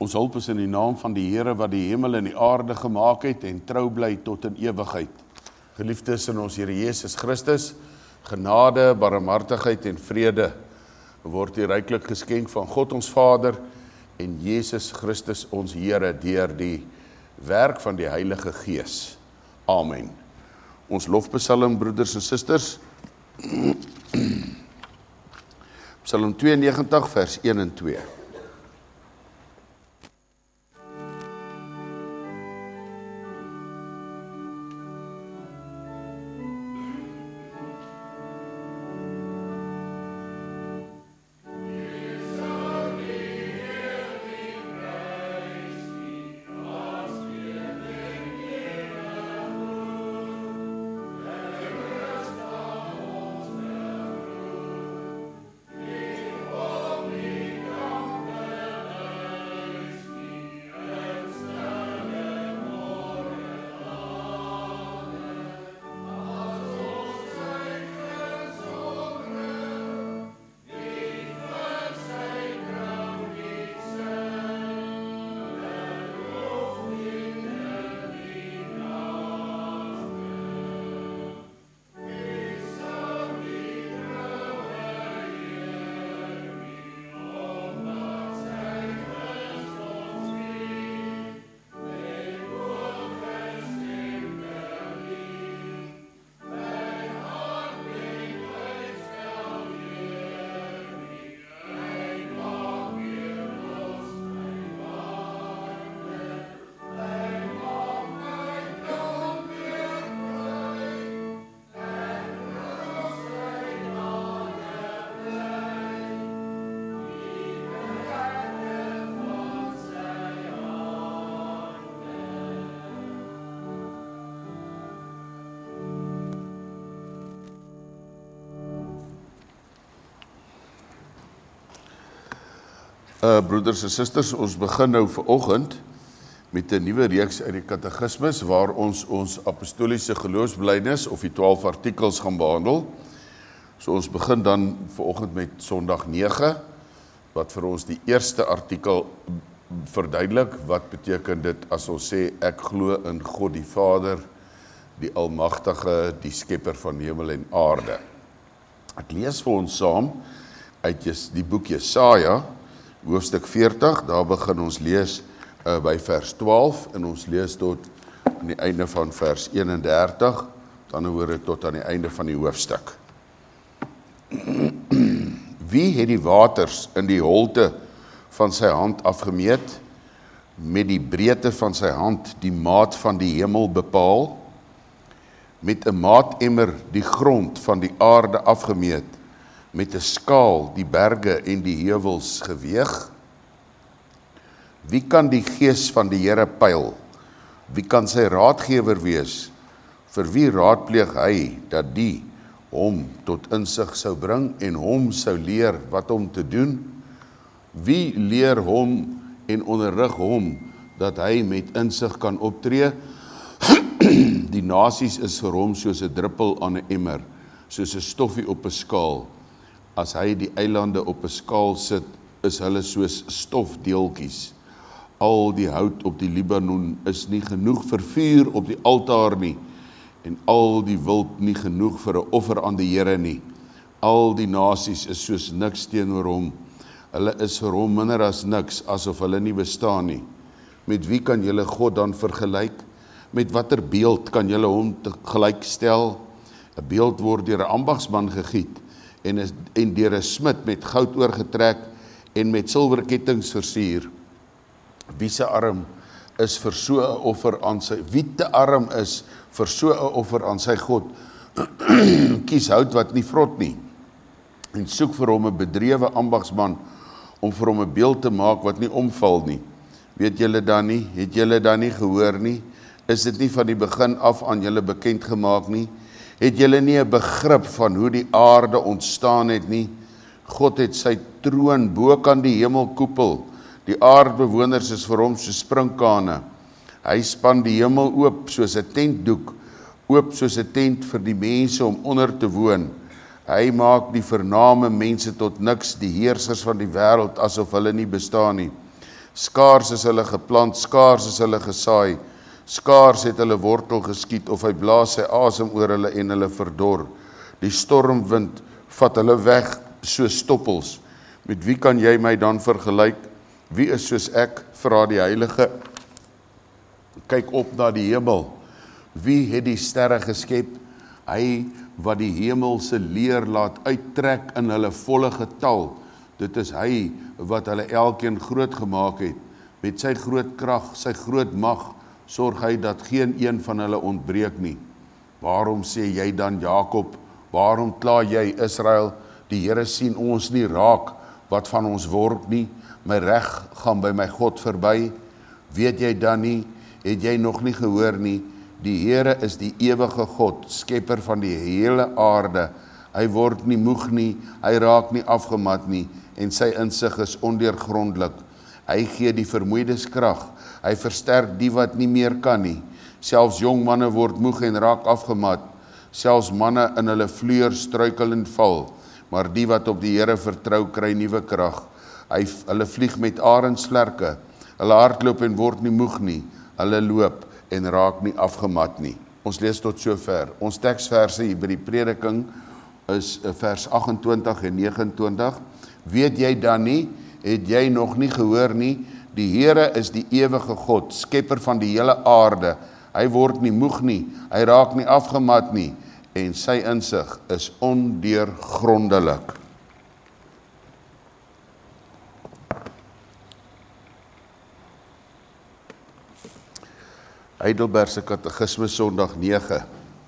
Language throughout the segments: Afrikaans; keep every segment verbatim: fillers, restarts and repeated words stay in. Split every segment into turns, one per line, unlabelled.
Ons hulp is in die naam van die Here wat die hemel en die aarde gemaak het en trou bly tot in ewigheid. Geliefdes in ons Here Jesus Christus, genade, barmhartigheid en vrede word u ryklik geskenk van God ons Vader en Jesus Christus ons Here deur die werk van die Heilige Gees. Amen. Ons lofpsalm, broeders en susters, Psalm tweeënnegentig vers een en twee. Uh, broeders en susters, ons begin nou vanoggend met 'n nuwe reeks uit die katekismes waar ons ons apostoliese geloofsbelijdenis of die twaalf artikels gaan behandel. So ons begin dan vanoggend met Sondag nege, wat vir ons die eerste artikel verduidelik. Wat beteken dit as ons sê ek glo in God die Vader, die Almagtige, die Skepper van hemel en aarde. Ek lees vir ons saam uit die boek Jesaja, hoofstuk veertig, daar begin ons lees uh, by vers twaalf en ons lees tot aan die einde van vers eenendertig, met ander woorde tot aan die einde van die hoofstuk. Wie het die waters in die holte van sy hand afgemeet, met die breedte van sy hand die maat van die hemel bepaal, met 'n maatemmer die grond van die aarde afgemeet, met 'n skaal die berge en die heuwels geweeg? Wie kan die gees van die Here pyl? Wie kan sy raadgewer wees? Vir wie raadpleeg hy dat die hom tot insig sou bring en hom sou leer wat om te doen? Wie leer hom en onderrig hom dat hy met insig kan optree? Die nasies is vir hom soos 'n druppel aan 'n emmer, soos 'n stoffie op 'n skaal. As hy die eilande op 'n skaal sit, is hulle soos stofdeeltjies. Al die hout op die Libanon is nie genoeg vir vuur op die altaar nie, en al die wild nie genoeg vir 'n offer aan die Here nie. Al die nasies is soos niks teenoor hom. Hulle is vir hom minder as niks, asof hulle nie bestaan nie. Met wie kan julle God dan vergelyk? Met watter beeld kan julle hom te gelyk stel? 'n Beeld word deur 'n ambagsman gegiet, en, is, en deur 'n smid met goud oorgetrek en met silwerkettings versier. Wie se arm is vir so 'n offer aan sy, wie te arm is vir so 'n offer aan sy God? Kies hout wat nie vrot nie, en soek vir hom 'n bedrewe ambagsman om vir hom 'n beeld te maak wat nie omval nie. Weet julle dan nie, het julle dan nie gehoor nie? Is dit nie van die begin af aan julle bekend gemaak nie? Het julle nie 'n begrip van hoe die aarde ontstaan het nie? God het sy troon bo kan die hemelkoepel. Die aardbewoners is vir hom so sprinkane. Hy span die hemel oop soos 'n tentdoek, oop soos 'n tent vir die mense om onder te woon. Hy maak die vername mense tot niks, die heersers van die wêreld asof hulle nie bestaan nie. Skaars is hulle geplant, skaars is hulle gesaai, skaars het hulle wortel geskiet, of hy blaas sy asem oor hulle en hulle verdor. Die stormwind vat hulle weg soos stoppels. Met wie kan jy my dan vergelyk? Wie is soos ek, vra die Heilige? Kyk op na die hemel. Wie het die sterre geskep? Hy wat die hemelse leer laat uittrek in hulle volle getal. Dit is hy wat hulle elkeen groot gemaak het. Met sy groot krag, sy groot mag, sorg hy dat geen een van hulle ontbreek nie. Waarom sê jy dan Jakob? Waarom kla jy Israel? Die Here sien ons nie raak, wat van ons word nie. My reg gaan by my God verby. Weet jy dan nie, het jy nog nie gehoor nie, die Here is die ewige God, skepper van die hele aarde. Hy word nie moeg nie, hy raak nie afgemat nie, en sy insig is ondeurgrondelik. Hy gee die vermoeides krag, hy versterk die wat nie meer kan nie. Selfs jong manne word moeg en raak afgemat, selfs manne in hulle vleuers struikel en val, maar die wat op die Here vertrou, kry nuwe krag. Hy, hulle vlieg met arendsvlerke, hulle hardloop en word nie moeg nie, hulle loop en raak nie afgemat nie. Ons lees tot sover. Ons teksverse hier by die prediking is vers agt en twintig en nege en twintig. Weet jy dan nie, het jy nog nie gehoor nie, die Here is die ewige God, skepper van die hele aarde. Hy word nie moeg nie, hy raak nie afgemat nie, en sy insig is ondeurgrondelik. Heidelbergse Katekisme Sondag nege.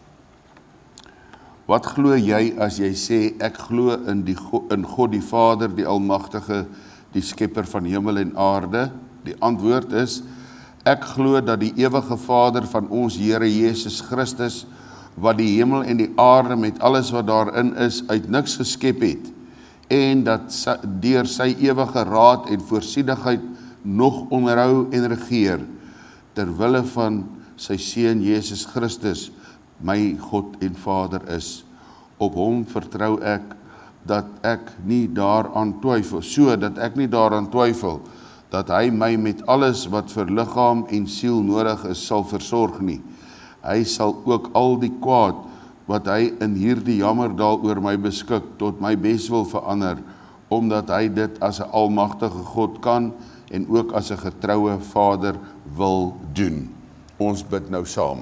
Wat glo jy as jy sê, ek glo in, die, in God die Vader, die Almagtige, die skepper van hemel en aarde? Die antwoord is, ek glo dat die ewige Vader van ons Here Jesus Christus, wat die hemel en die aarde met alles wat daarin is, uit niks geskep het, en dat deur sy ewige raad en voorsienigheid nog onderhou en regeer, ter wille van sy Seun Jesus Christus, my God en Vader is. Op hom vertrou ek, dat ek nie daaraan twyfel, so dat ek nie daaraan twyfel, dat hy my met alles wat vir liggaam en siel nodig is, sal versorg nie. Hy sal ook al die kwaad, wat hy in hierdie jammerdal oor my beskik, tot my beswil verander, omdat hy dit as 'n almagtige God kan, en ook as 'n getroue Vader wil doen. Ons bid nou saam.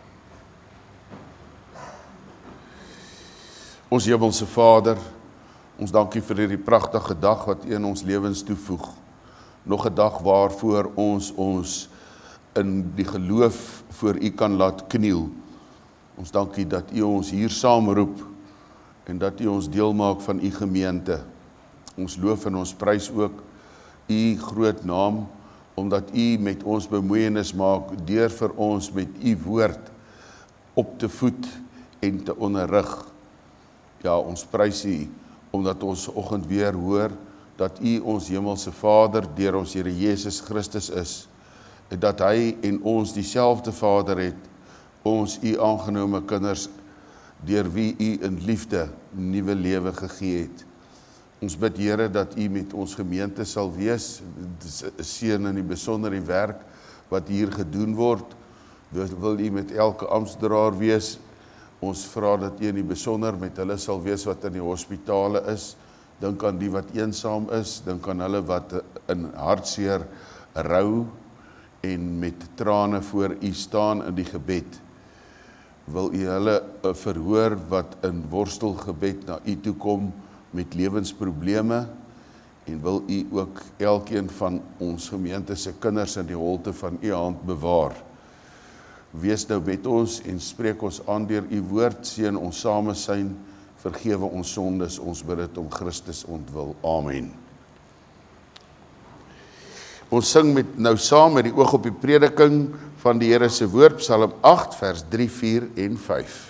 Ons hemelse Vader, ons dankie vir hierdie pragtige dag wat U in ons lewens toevoeg. Nog 'n dag waarvoor ons ons in die geloof voor U kan laat kniel. Ons dankie dat U ons hier saamroep en dat U ons deel maak van U gemeente. Ons loof en ons prys ook U groot naam, omdat U met ons bemoeienis maak, deur vir ons met U woord op te voed en te onderrig. Ja, ons prys U, omdat ons oggend weer hoor, dat U ons hemelse Vader, deur ons Here Jesus Christus is, en dat hy en ons dieselfde Vader het, ons U aangenome kinders, deur wie U in liefde nuwe lewe gegee het. Ons bid Here dat U met ons gemeente sal wees, seën in die besonder die werk wat hier gedoen word. Wil U met elke amptsdraer wees. Ons vra dat U in die besonder met hulle sal wees wat in die hospitale is. Dink aan die wat eensaam is, dink aan hulle wat in hartseer rou en met trane voor U staan in die gebed. Wil U hulle verhoor wat in worstelgebed na U toe kom met lewensprobleme, en wil U ook elkeen van ons gemeente se kinders in die holte van U hand bewaar. Wees nou met ons en spreek ons aan deur U woord, seën ons samesyn, vergewe ons sondes, ons bid dit om Christus ontwil. Amen. Ons sing met, nou saam met die oog op die prediking van die Here se woord, Psalm agt, vers drie, vier en vyf.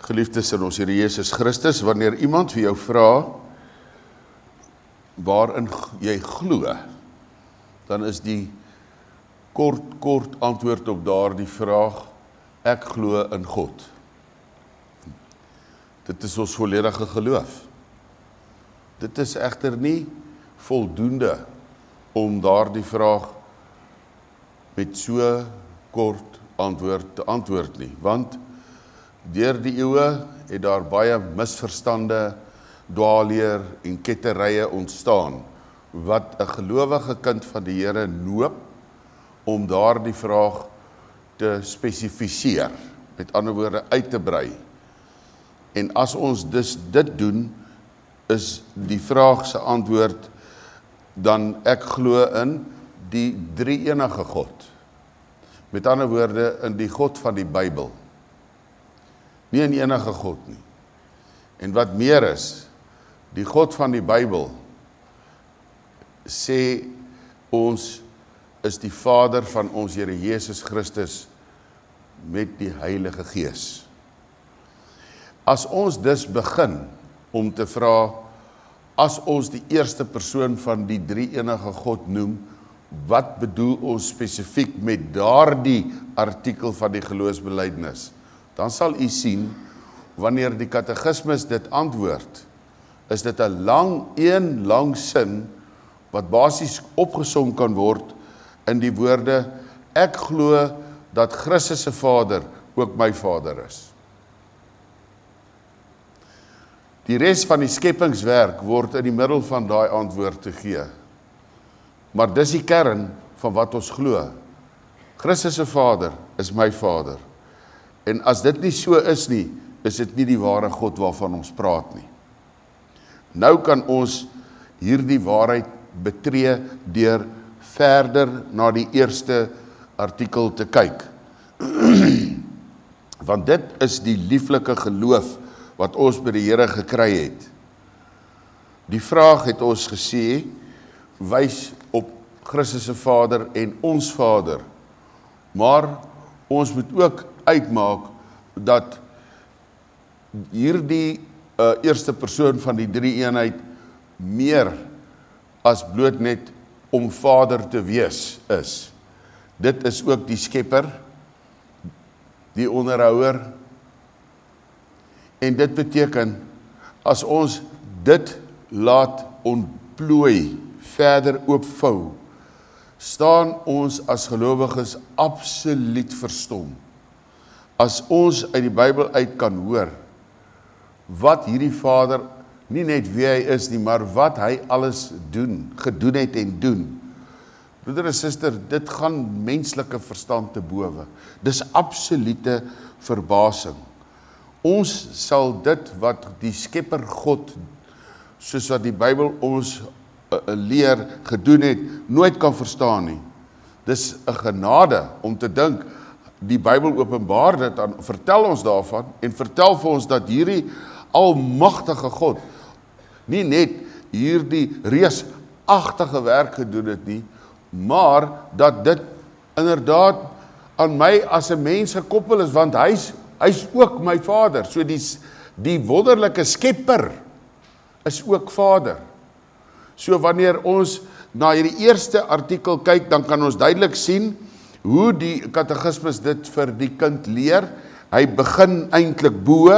Geliefdes in ons Here Jesus Christus, wanneer iemand vir jou vra waarin jy glo, dan is die kort, kort antwoord op daardie vraag, ek glo in God. Dit is ons volledige geloof. Dit is egter nie voldoende om daardie vraag met so kort antwoord te antwoord nie, want deur die eeue het daar baie misverstande, dwaalleer en ketterye ontstaan, wat 'n gelowige kind van die Here noop om daardie vraag te spesifiseer, met ander woorde uit te brei. En as ons dus dit doen, is die vraag se antwoord dan ek glo in die drie-enige God. Met ander woorde in die God van die Bybel. Nie in enige God nie. En wat meer is, die God van die Bybel sê ons is die Vader van ons Here Jesus Christus met die Heilige Gees. As ons dus begin om te vra, as ons die eerste persoon van die drie-enige God noem, wat bedoel ons spesifiek met daardie artikel van die geloofsbelijdenis? Dan sal u sien, wanneer die katekismus dit antwoord, is dit 'n lang, een lang sin, wat basies opgesom kan word in die woorde, ek glo dat Christus se Vader ook my Vader is. Die res van die skepingswerk word in die middel van daai antwoord te gee. Maar dis die kern van wat ons glo. Christus se Vader is my Vader. En as dit nie so is nie, is dit nie die ware God waarvan ons praat nie. Nou kan ons hierdie waarheid betree deur verder na die eerste artikel te kyk. Want dit is die lieflike geloof wat ons by die Here gekry het. Die vraag het ons gesê, wys op Christus se Vader en ons Vader. Maar ons moet ook uitmaak dat hierdie uh, eerste persoon van die drie-eenheid meer as bloot net om Vader te wees is. Dit is ook die Skepper, die onderhouer, en dit beteken, as ons dit laat ontplooi, verder oopvou, staan ons as gelowiges absoluut verstom. As ons uit die Bybel uit kan hoor, wat hierdie Vader, nie net wie hy is nie, maar wat hy alles doen, gedoen het en doen. Broeder en suster, dit gaan menslike verstand te bowe. Dis absolute verbasing. Ons sal dit wat die Skepper God, soos wat die Bybel ons uh, leer gedoen het, nooit kan verstaan nie. Dis 'n genade om te dink, die Bybel openbaar dit, aan, vertel ons daarvan, en vertel vir ons dat hierdie almagtige God, nie net hierdie reusagtige werk gedoen het nie, maar dat dit inderdaad aan my as 'n mens gekoppel is, want hy's hy's ook my Vader. So die, die wonderlike Skepper is ook Vader. So wanneer ons na hierdie eerste artikel kyk, dan kan ons duidelik sien hoe die katekismus dit vir die kind leer. Hy begin eintlik bo,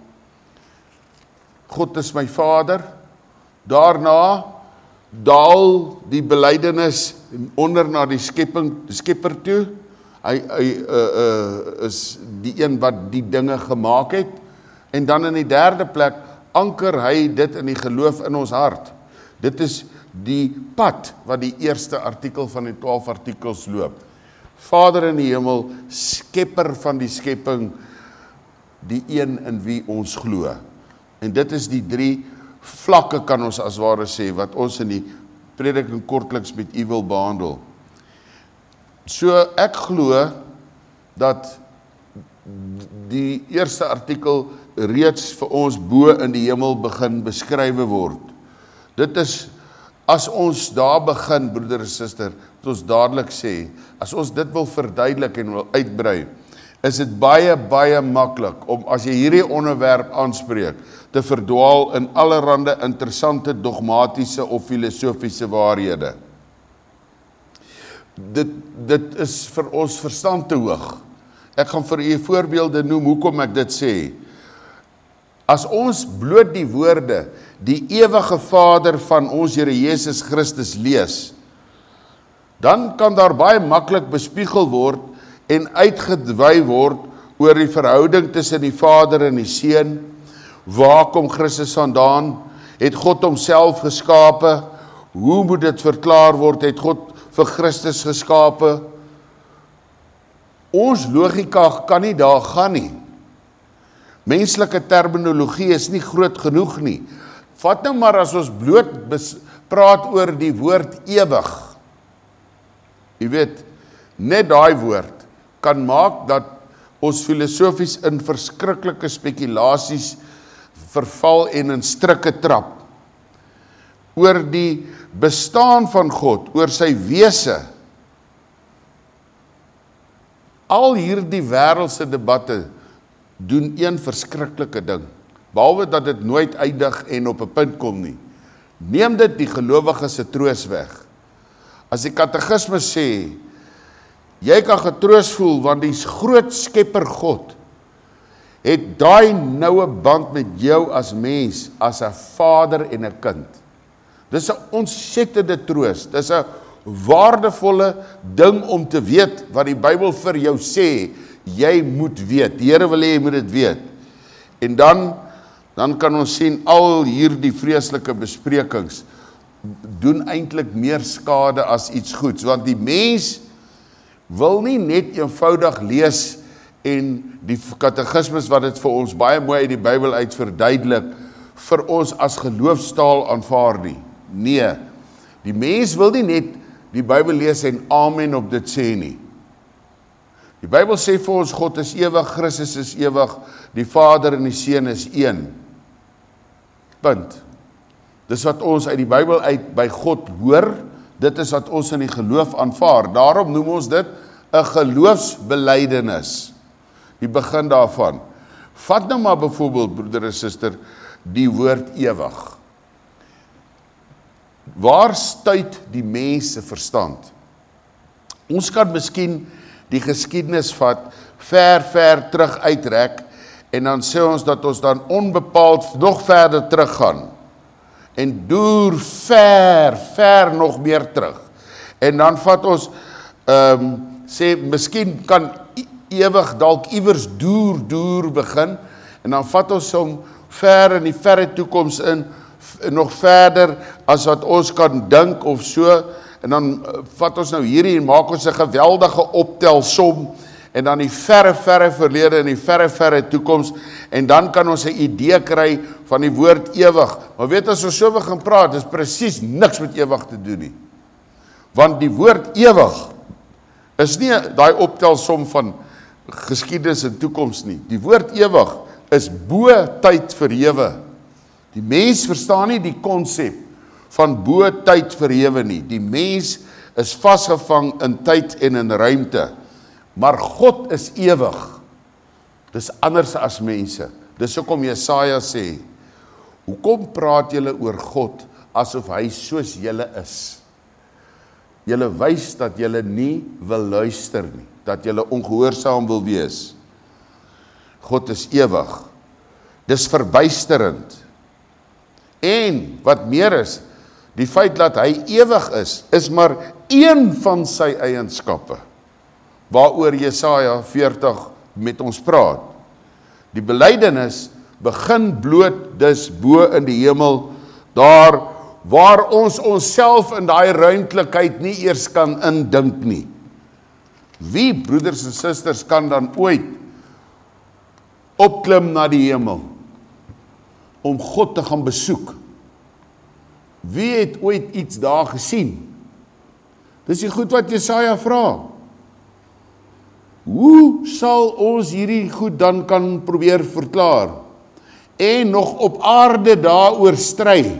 God is my Vader. Daarna daal die belydenis onder na die skepping, Skepper toe. Hy, hy uh, uh, is die een wat die dinge gemaak het. En dan in die derde plek anker hy dit in die geloof in ons hart. Dit is die pad wat die eerste artikel van die twaalf artikels loop. Vader in die hemel, Skepper van die skepping, die een in wie ons glo. En dit is die drie vlakke, kan ons as ware sê, wat ons in die prediking kortliks met u wil behandel. So ek glo dat die eerste artikel reeds vir ons bo in die hemel begin beskrywe word. Dit is, as ons daar begin, broeder en suster, het ons dadelik sê, as ons dit wil verduidelik en wil uitbrei, is dit baie, baie maklik om as jy hierdie onderwerp aanspreek, te verdwaal in allerhande interessante dogmatiese of filosofiese waarhede. Dit, dit is vir ons verstand te hoog. Ek gaan vir u voorbeelde noem hoekom ek dit sê. As ons bloot die woorde, die ewige Vader van ons Here Jesus Christus lees, dan kan daar baie maklik bespiegel word en uitgedwy word oor die verhouding tussen die Vader en die Seun. Waar kom Christus vandaan? Het God homself geskape? Hoe moet dit verklaar word? Het God vir Christus geskape? Ons logika kan nie daar gaan nie. Menslike terminologie is nie groot genoeg nie. Vat nou maar as ons bloot praat oor die woord ewig. Jy weet, net daai woord kan maak dat ons filosofies in verskriklike spekulasies verval en in strikke trap. Oor die bestaan van God, oor sy wese. Al hierdie wêreldse debatte doen een verskriklike ding, behalwe dat dit nooit eindig en op 'n punt kom nie. Neem dit die gelowige se troos weg. As die katekismus sê, jy kan getroos voel, want die groot skepper God het daai noue band met jou as mens, as 'n vader en 'n kind. Dis 'n ontsettende troos, dis 'n waardevolle ding om te weet, wat die Bybel vir jou sê, jy moet weet, die Here wil hê jy moet dit weet. En dan, dan kan ons sien, al hierdie vreeslike besprekings, doen eintlik meer skade as iets goeds, want die mens wil nie net eenvoudig lees en die katekismus wat dit vir ons baie mooi uit die Bybel uit verduidelik, vir ons as geloofstaal aanvaar nie. Nee, die mens wil nie net die Bybel lees en amen op dit sê nie. Die Bybel sê vir ons, God is ewig, Christus is ewig, die Vader en die Seun is een. Punt. Dis wat ons uit die Bybel uit by God hoor, dit is wat ons in die geloof aanvaar. Daarom noem ons dit 'n geloofsbelydenis. Die begin daarvan. Vat nou maar byvoorbeeld, broeder en suster, die woord ewig. Waar stuit die mens se verstand? Ons kan miskien die geskiedenis vat, ver, ver terug uitrek, en dan sê ons dat ons dan onbepaald nog verder teruggaan, en doer ver, ver nog meer terug. En dan vat ons, um, sê, miskien kan ewig dalk iewers doer, doer begin, en dan vat ons hom ver in die verre toekoms in, nog verder as wat ons kan dink of so, en dan vat ons nou hierdie en maak ons 'n geweldige optelsom, en dan die verre, verre verlede en die verre, verre toekoms, en dan kan ons 'n idee kry van die woord ewig. Maar weet as ons so begin praat, is presies niks met ewig te doen nie. Want die woord ewig is nie daai optelsom van geskiedenis en toekoms nie. Die woord ewig is bo tyd verhewe. Die mens verstaan nie die konsep van bo tyd verhewe nie. Die mens is vasgevang in tyd en in ruimte. Maar God is ewig. Dis anders as mense. Dis hoekom Jesaja sê, hoekom praat julle oor God asof hy soos julle is? Julle wys dat julle nie wil luister nie, dat julle ongehoorsaam wil wees. God is ewig. Dis verbuisterend. En wat meer is, die feit dat hy ewig is, is maar een van sy eienskappe, waaroor Jesaja veertig met ons praat. Die belydenis begin bloot dus bo in die hemel, daar waar ons onsself in daai ruimtelikheid nie eers kan indink nie. Wie, broeders en susters, kan dan ooit opklim na die hemel om God te gaan besoek? Wie het ooit iets daar gesien? Dis die goed wat Jesaja vra. Hoe sal ons hierdie goed dan kan probeer verklaar? En nog op aarde daaroor stry?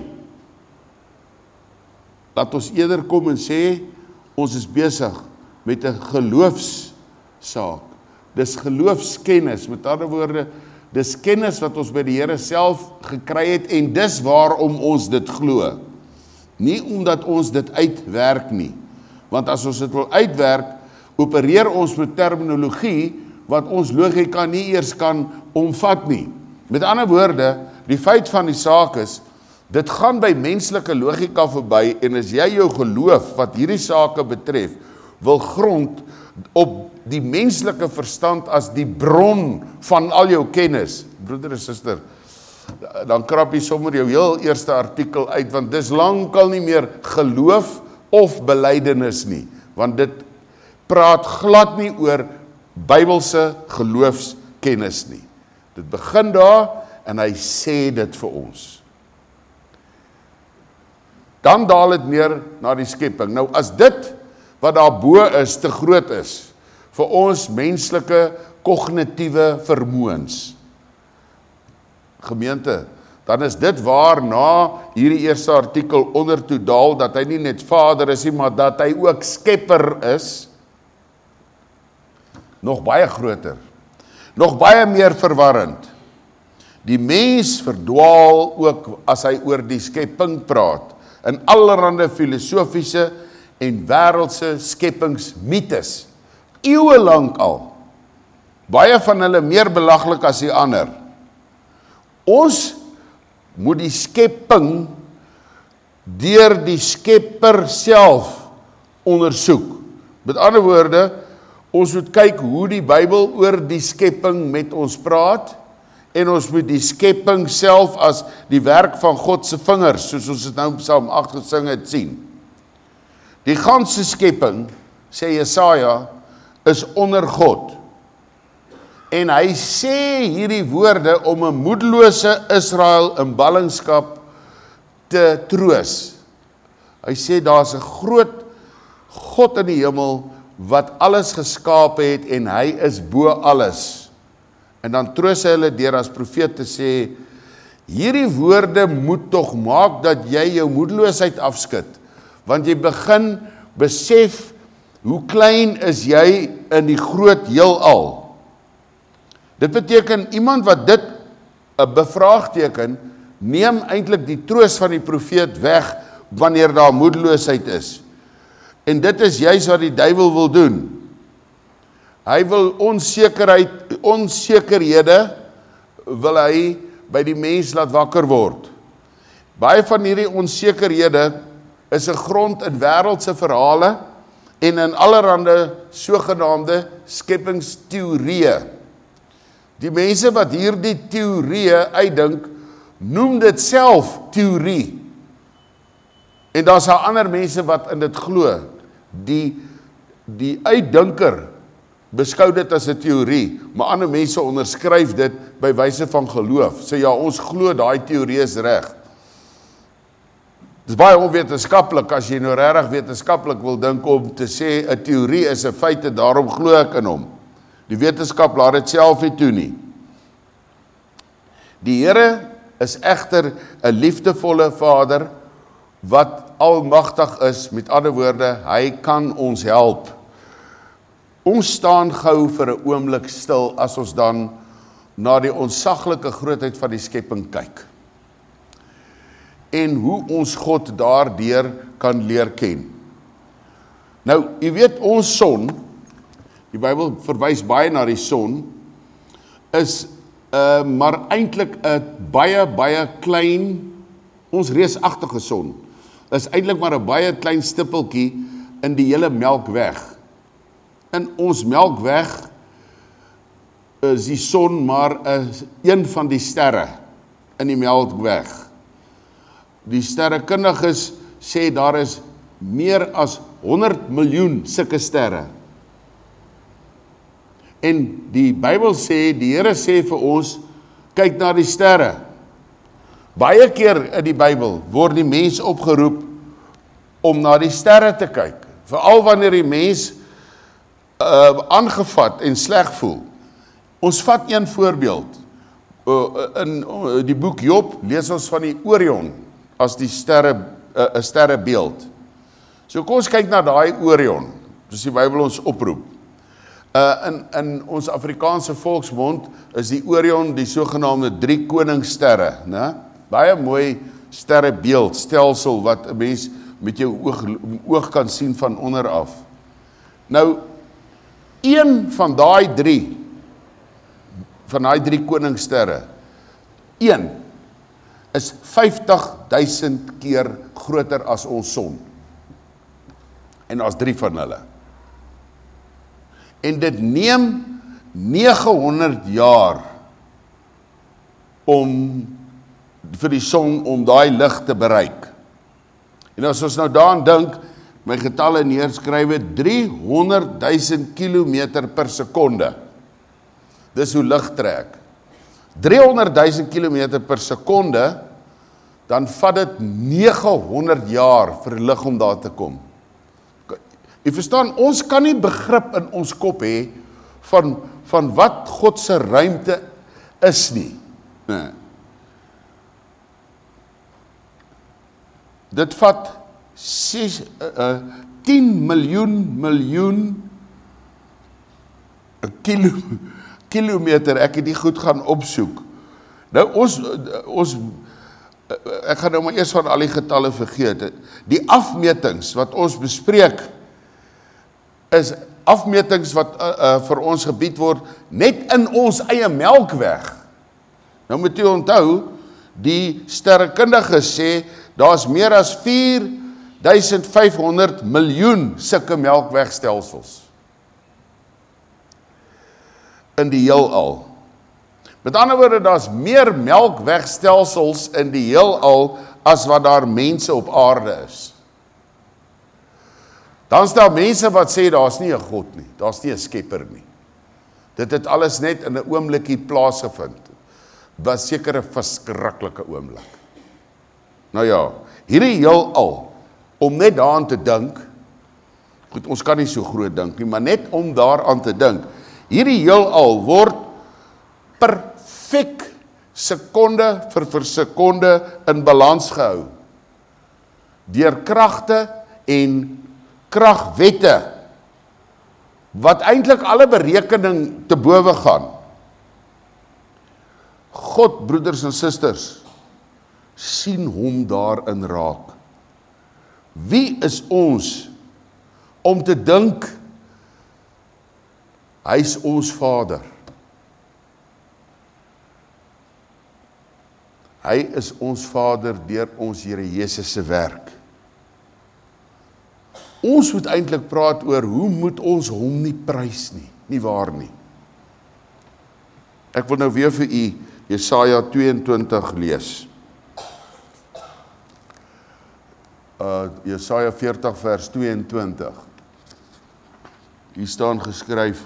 Laat ons eerder kom en sê, ons is besig met 'n geloofssaak. dis geloofskennis, met ander woorde, dis kennis wat ons by die Here self gekry het, en dis waarom ons dit glo. Nie omdat ons dit uitwerk nie, want as ons dit wil uitwerk, opereer ons met terminologie, wat ons logika nie eers kan omvat nie. Met ander woorde, die feit van die saak is, dit gaan by menslike logika verby, en as jy jou geloof, wat hierdie sake betref, wil grond op die menslike verstand as die bron van al jou kennis, broeder en suster, dan krap jy sommer jou heel eerste artikel uit, want dis lankal nie meer geloof of belydenis nie, want dit praat glad nie oor Bybelse geloofskennis nie. Dit begin daar, en hy sê dit vir ons. Dan daal dit neer na die skepping. Nou as dit, wat daarbo is, te groot is, vir ons menslike kognitiewe vermoëns, gemeente, dan is dit waarna hierdie eerste artikel ondertoe daal, dat hy nie net Vader is nie, maar dat hy ook skepper is, nog baie groter, nog baie meer verwarrend. Die mens verdwaal ook as hy oor die skepping praat, in allerhande filosofiese en wêreldse skeppingsmytes, eeue lank al, baie van hulle meer belaglik as die ander. Ons moet die skepping deur die skepper self ondersoek. Met ander woorde, ons moet kyk hoe die Bybel oor die skepping met ons praat, en ons moet die skepping self as die werk van God se vingers, soos ons het nou in Psalm agt gesing het, sien. Die ganse skepping, sê Jesaja, is onder God. En hy sê hierdie woorde om 'n moedelose Israel in ballingskap te troos. Hy sê daar's 'n groot God in die hemel wat alles geskaap het en hy is bo alles. En dan troos hy hulle deur as profeet te sê, hierdie woorde moet tog maak dat jy jou moedeloosheid afskud, want jy begin besef hoe klein is jy in die groot heelal. Dit beteken, iemand wat dit bevraagteken, neem eintlik die troos van die profeet weg, wanneer daar moedeloosheid is. En dit is juist wat die duiwel wil doen. Hy wil onsekerheid, onsekerhede, wil hy by die mens laat wakker word. Baie van hierdie onsekerhede is 'n grond in wêreldse verhale, en in allerhande sogenaamde skepingsteorieë. Die mense wat hierdie teorieë uitdink, noem dit self teorie. En daar's daar ander mense wat in dit glo. Die, die uitdinker beskou dit as 'n teorie, maar ander mense onderskryf dit by wyse van geloof. Sê ja, ons glo daai teorie is reg. Dit is baie onwetenskaplik as jy nou regtig wetenskaplik wil dink om te sê 'n teorie is 'n feit en daarom glo ek in hom. Die wetenskap laat dit self nie toe nie. Die Here is egter 'n liefdevolle Vader wat almagtig is, met ander woorde, hy kan ons help. Ons staan gou vir 'n oomblik stil as ons dan na die ontsaglike grootheid van die skepping kyk. En hoe ons God daardeur kan leer ken. Nou, jy weet, ons son, die Bybel verwys baie na die son, is uh, maar eintlik 'n baie, baie klein, ons reusagtige son, is eintlik maar 'n baie klein stippeltjie in die hele Melkweg. In ons Melkweg is die son maar 'n een van die sterre in die Melkweg. Die sterrekundiges sê daar is meer as honderd miljoen sulke sterre. En die Bybel sê, die Here sê vir ons, kyk na die sterre. Baie keer in die Bybel word die mens opgeroep om na die sterre te kyk. Veral wanneer die mens uh, aangevat en sleg voel. Ons vat een voorbeeld. Uh, in uh, die boek Job lees ons van die Orion as die sterre, uh, 'n sterrebeeld. So kom ons kyk na daai Orion, soos die Bybel ons oproep. Uh, in, in ons Afrikaanse volksmond is die Orion die sogenaamde drie koningssterre, né? Baie mooi sterrebeeld, stelsel wat 'n mens met jou oog, oog kan sien van onder af. Nou, een van daai drie, van daai drie koningssterre, een is vyftig duisend keer groter as ons son. En daar's drie van hulle. En dit neem nege honderd jaar om vir die son om daai lig te bereik. En as ons nou daaraan dink, my getalle neerskrywe, driehonderd duisend kilometer per sekonde. Dis hoe lig trek. driehonderd duisend kilometer per sekonde, dan vat dit nege honderd jaar vir lig om daar te kom. Jy verstaan, ons kan nie begrip in ons kop hê van, van wat God se ruimte is nie. Nee. Dit vat ses, uh, tien miljoen miljoen kilo, kilometer, ek het die goed gaan opsoek. Nou ons, ons ek gaan nou maar eers van al die getalle vergeet. Die afmetings wat ons bespreek, is afmetings wat uh, uh, vir ons gebied word, net in ons eie melkweg. Nou moet jy onthou, die sterrekundiges sê, daar is meer as vier duisend vyf honderd miljoen sulke melkwegstelsels in die heelal. Met ander woorde, daar is meer melkwegstelsels in die heelal as wat daar mense op aarde is. Dan is daar mense wat sê, daar is nie 'n God nie, daar is nie 'n skepper nie. Dit het alles net in 'n oomblikie plaasgevind. Was seker 'n verskriklike oomblik. Nou ja, hierdie heelal, om net daaraan te dink, goed, ons kan nie so groot dink nie, maar net om daaraan te dink, hierdie heelal word perfek sekonde vir vir sekonde in balans gehou, deur kragte en kragwette, wat eintlik alle berekening te bowe gaan. God, broeders en susters, sien hom daarin raak. Wie is ons om te dink, hy is ons Vader. Hy is ons Vader deur ons Here Jesus se werk. Ons moet eintlik praat oor, hoe moet ons hom nie prys nie, nie waar nie. Ek wil nou weer vir u Jesaja tweeëntwintig lees. Uh, Jesaja veertig vers tweeëntwintig. Hier staan geskryf,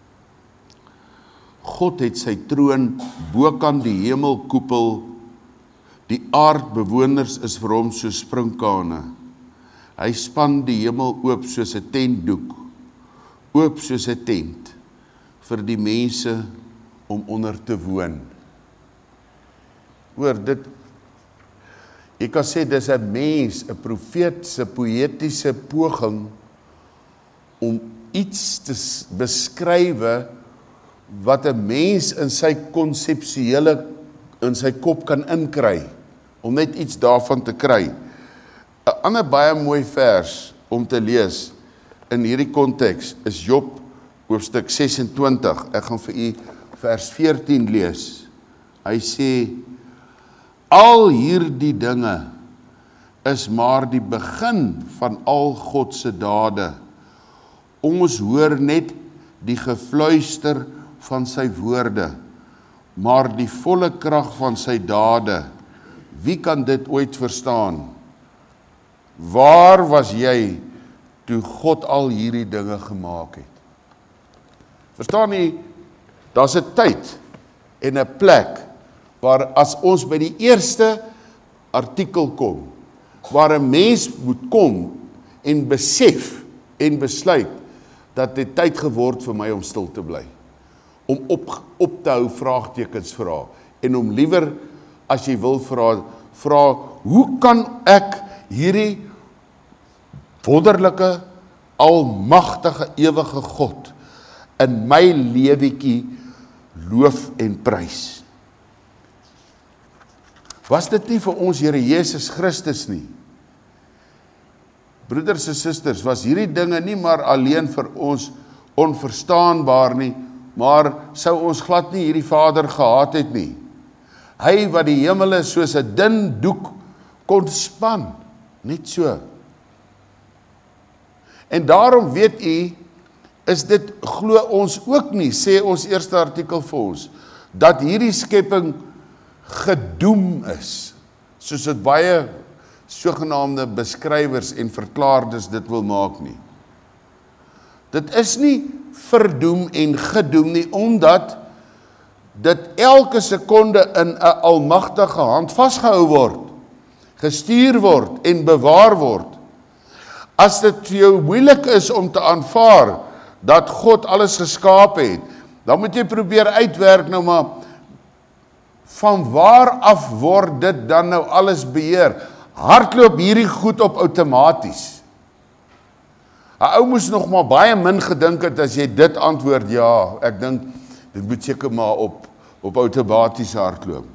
God het sy troon bokant die hemelkoepel, die aardbewoners is vir hom so sprinkane. Hy span die hemel oop soos 'n tentdoek, oop soos 'n tent, vir die mense om onder te woon. Hoor, dit, ek kan sê, dis 'n mens, 'n profeet se poëtiese poging om iets te beskrywe wat 'n mens in sy konseptuele, in sy kop kan inkry, om net iets daarvan te kry. 'n Ander baie mooi vers om te lees in hierdie konteks is Job hoofstuk sesentwintig. Ek gaan vir u vers veertien lees. Hy sê, al hierdie dinge is maar die begin van al God se dade. Ons hoor net die gefluister van sy woorde, maar die volle krag van sy dade, wie kan dit ooit verstaan? Waar was jy toe God al hierdie dinge gemaak het? Verstaan jy, daar's 'n tyd en 'n plek waar as ons by die eerste artikel kom, waar 'n mens moet kom en besef en besluit dat dit tyd geword vir my om stil te bly, om op, op te hou vraagtekens vra, en om liewer, as jy wil vra, vra, hoe kan ek hierdie wonderlike, almagtige, ewige God in my lewetjie loof en prys. Was dit nie vir ons Here Jesus Christus nie? Broeders en susters, was hierdie dinge nie maar alleen vir ons onverstaanbaar nie, maar sou ons glad nie hierdie Vader gehad het nie. Hy wat die hemele soos 'n dun doek kon span, net so. En daarom weet u, is dit glo ons ook nie, sê ons eerste artikel vir ons, dat hierdie skepping gedoem is, soos dit baie sogenaamde beskrywers en verklaarders dit wil maak nie. Dit is nie verdoem en gedoem nie, omdat dit elke sekonde in 'n almagtige hand vasgehou word, gestuur word en bewaar word. As dit vir jou moeilik is om te aanvaar dat God alles geskaap het, dan moet jy probeer uitwerk nou maar, van waar af word dit dan nou alles beheer? Hardloop hierdie goed op outomaties. 'n Ou moes nog maar baie min gedink het as jy dit antwoord, ja, ek dink dit moet seker maar op op outomaties hardloop.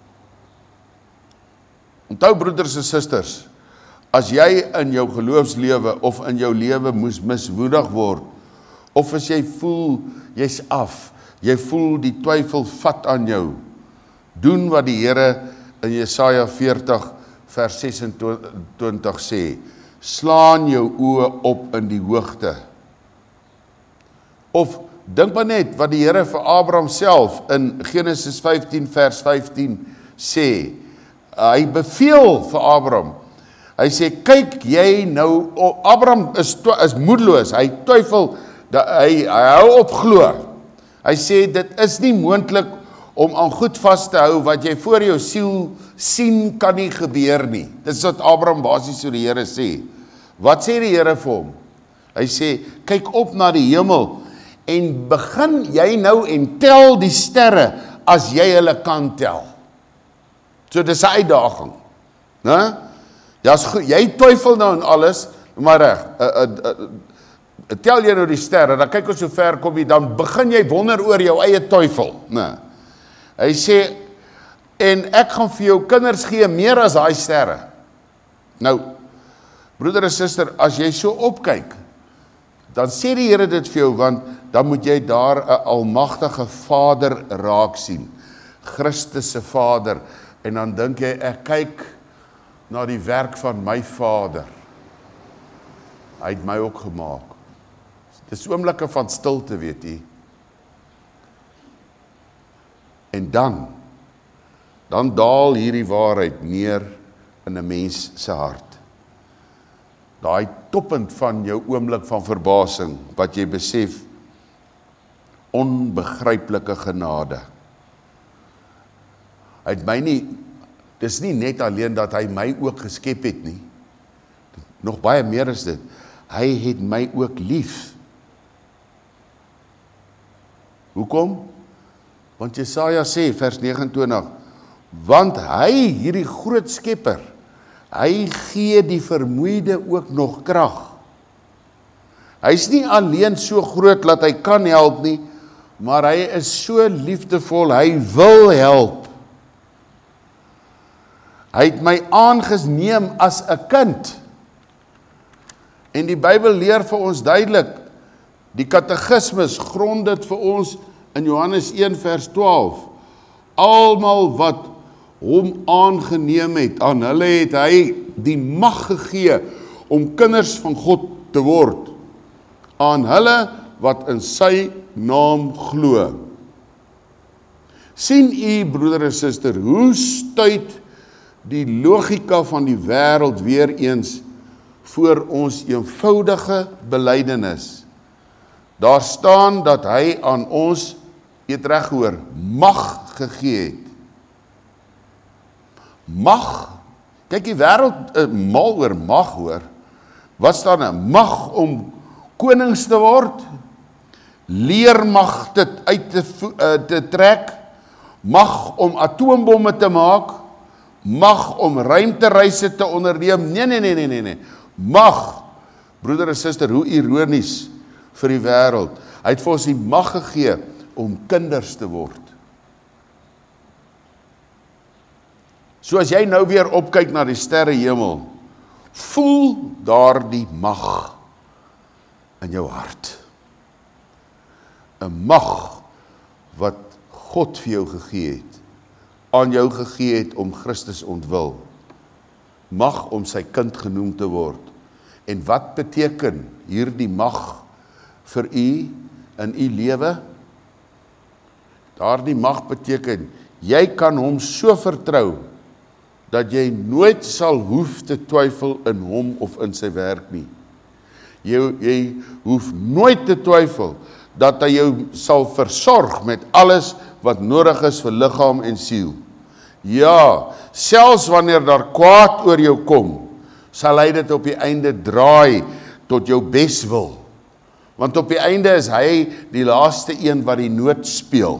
Onthou broeders en susters, as jy in jou geloofslewe of in jou lewe moes miswoedig word, of as jy voel jy's af, jy voel die twyfel vat aan jou, doen wat die Here in Jesaja veertig vers ses en twintig sê, slaan jou oë op in die hoogte. Of dink maar net wat die Here vir Abraham self in Genesis vyftien vers vyftien sê. Hy beveel vir Abraham. Hy sê, kyk jy nou, Abraham is, is moedeloos, hy twyfel, hy, hy hou op glo. Hy sê, dit is nie moontlik om aan goed vas te hou, wat jy voor jou siel sien kan nie gebeur nie. Dit is wat Abraham basies so die Here sê. Wat sê die Here vir hom? Hy sê, kyk op na die hemel, en begin jy nou en tel die sterre, as jy hulle kan tel. So, dit is 'n uitdaging. Ne? Ja, jy twyfel nou in alles, maar reg, uh, uh, uh, tel jy nou die sterre, dan kyk ons so ver kom jy, dan begin jy wonder oor jou eie twyfel. Ne? Hy sê, en ek gaan vir jou kinders gee meer as daai sterre. Nou, broeder en suster, as jy so opkyk, dan sê die Here dit vir jou, want dan moet jy daar 'n almagtige Vader raak sien, Christus se Vader, en dan dink jy, ek kyk na die werk van my Vader. Hy het my ook gemaak. Dis oomblikke van stilte, weet jy. En dan, dan daal hierdie waarheid neer in 'n mens se hart. Daai toppunt van jou oomblik van verbasing, wat jy besef, onbegryplike genade. Hy het my nie, dis nie net alleen dat hy my ook geskep het nie, nog baie meer is dit, hy het my ook lief. Hoekom? Want Jesaja sê, vers nege en twintig, want hy, hierdie groot skepper, hy gee die vermoeide ook nog krag. Hy is nie alleen so groot dat hy kan help nie, maar hy is so liefdevol, hy wil help. Hy het my aangeneem as 'n kind. En die Bybel leer vir ons duidelik, die katekismes grond dit vir ons in Johannes een vers twaalf. Almal wat hom aangeneem het, aan hulle het hy die mag gegee om kinders van God te word. Aan hulle wat in sy naam glo. Sien u, broeder en suster, hoe stuit die logika van die wêreld weer eens voor ons eenvoudige belydenis. Daar staan dat hy aan ons, het reg hoor, mag gegee het. Mag, kyk die wêreld uh, mal oor mag hoor. Wat staan nou? Mag om konings te word, leermag dit uit te, uh, te trek, mag om atoombomme te maak, mag om ruimtereise te onderneem. Nee, nee, nee, nee, nee, nee. Mag, broeder en suster, hoe ironies vir die wêreld. Hy het vir ons die mag gegee om kinders te word. So as jy nou weer opkyk na die sterrehemel, voel daar die mag in jou hart. 'n Mag wat God vir jou gegee het, aan jou gegee het om Christus ontwil. Mag om sy kind genoem te word. En wat beteken hierdie mag vir u in u lewe? Daardie mag beteken, jy kan hom so vertrou, dat jy nooit sal hoef te twyfel in hom of in sy werk nie. Jy, jy hoef nooit te twyfel, dat hy jou sal versorg met alles wat nodig is vir liggaam en siel. Ja, selfs wanneer daar kwaad oor jou kom, sal hy dit op die einde draai tot jou beswil. Want op die einde is hy die laaste een wat die noot speel.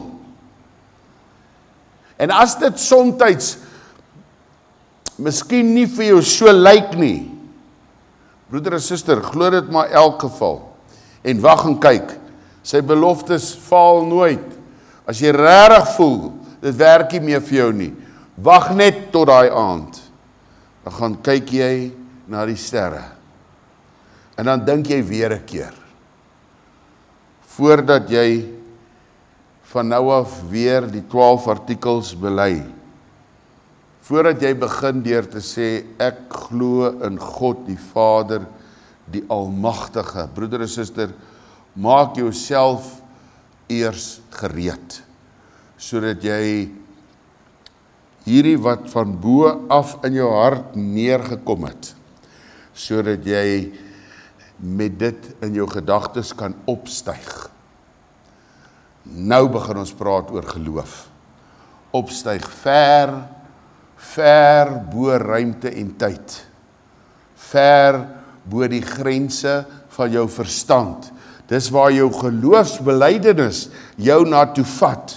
En as dit somtyds miskien nie vir jou so lyk nie, broeder en suster, glo dit maar elk geval, en wag en kyk, sy beloftes faal nooit. As jy regtig voel, dit werk nie meer vir jou nie, wag net tot daai aand, dan gaan kyk jy na die sterre, en dan dink jy weer 'n keer, voordat jy van nou af weer die twaalf artikels bely, voordat jy begin deur te sê, ek glo in God die Vader, die Almagtige. Broeder en suster, maak jouself eers gereed, sodat jy hierdie wat van bo af in jou hart neergekom het, sodat jy met dit in jou gedagtes kan opstyg. Nou begin ons praat oor geloof. Opstyg ver, ver bo ruimte en tyd. Ver bo die grense van jou verstand. Dis waar jou geloofsbelydenis jou na toe vat.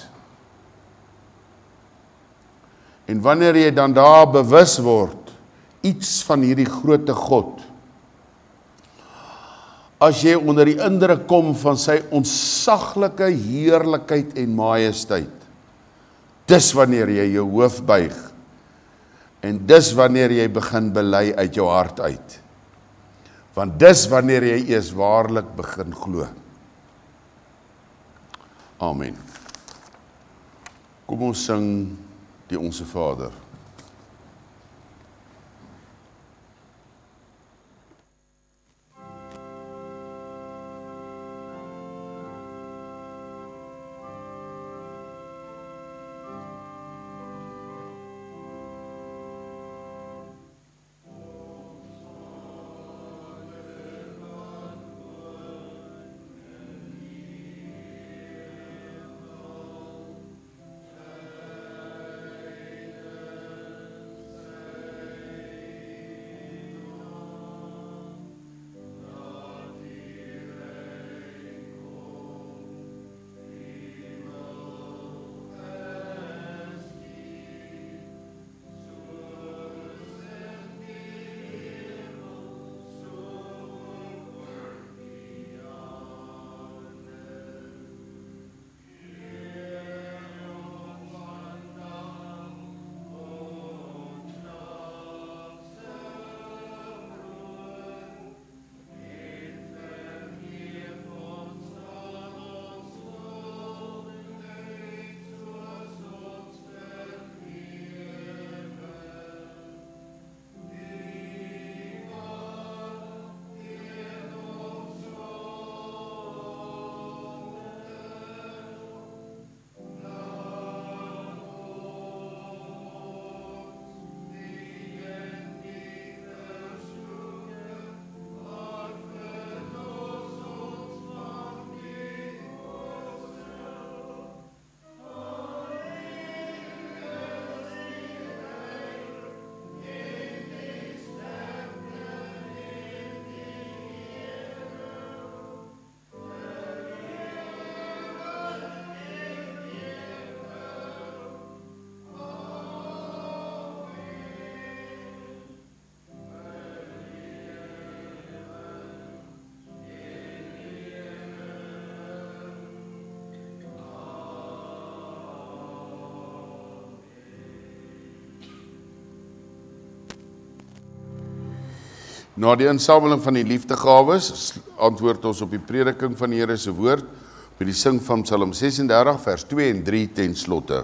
En wanneer jy dan daar bewus word, iets van hierdie grootte God, as jy onder die indruk kom van sy ontsaglike heerlikheid en majesteit, dis wanneer jy jou hoof buig, en dis wanneer jy begin bely uit jou hart uit. Want dis wanneer jy eers waarlik begin glo. Amen. Kom ons sing die Onse Vader. Na die insameling van die liefdegawes, antwoord ons op die prediking van die Here se woord, met die sing van Psalm sesendertig, vers twee en drie ten slotte.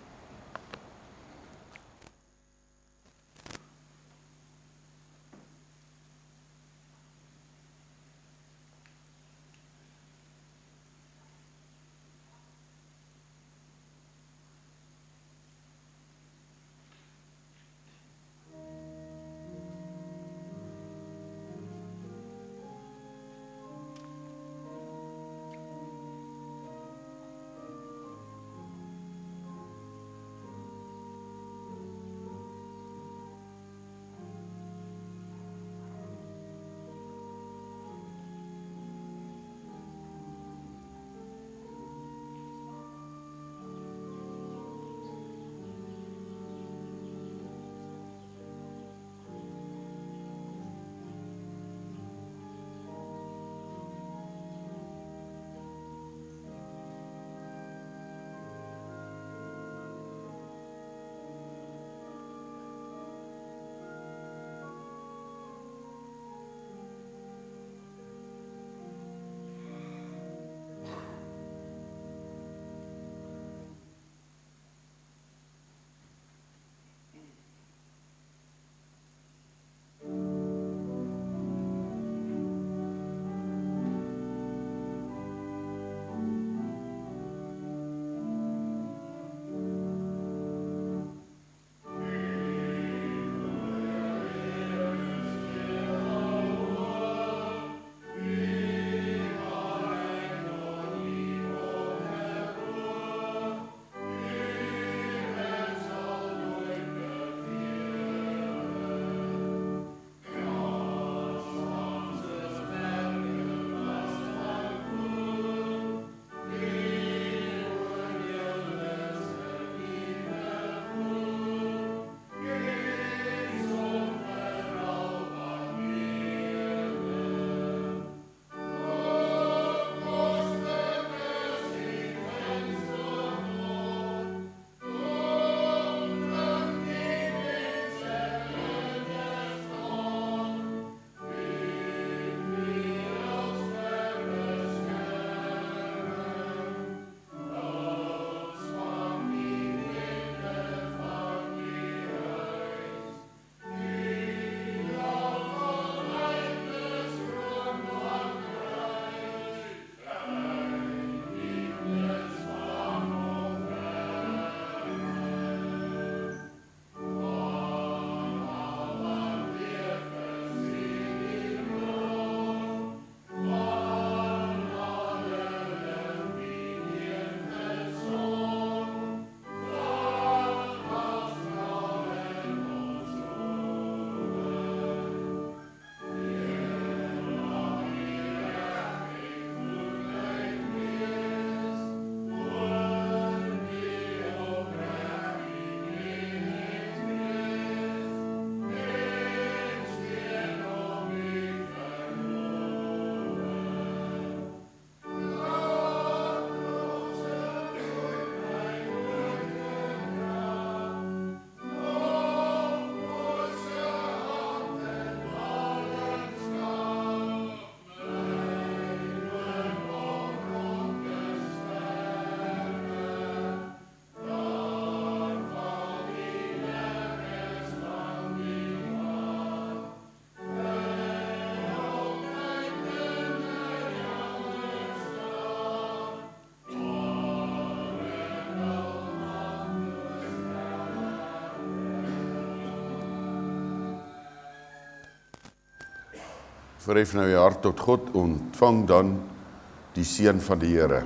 Verhef nou je hart tot God, ontvang dan die seën van die Here.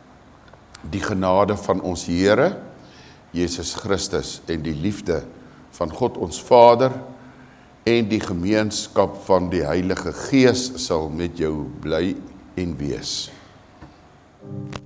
Die genade van ons Here, Jesus Christus, en die liefde van God ons Vader, en die gemeenskap van die Heilige Gees sal met jou bly en wees.